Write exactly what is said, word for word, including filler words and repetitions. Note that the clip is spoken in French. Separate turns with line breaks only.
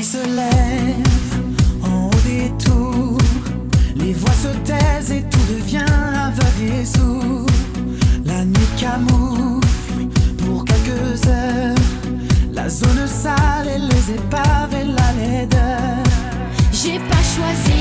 se lève en haut des tours, les voix se taisent et tout devient aveugle et sourd. La nuit camoufle pour quelques heures la zone sale et les épaves et la laideur.
J'ai pas choisi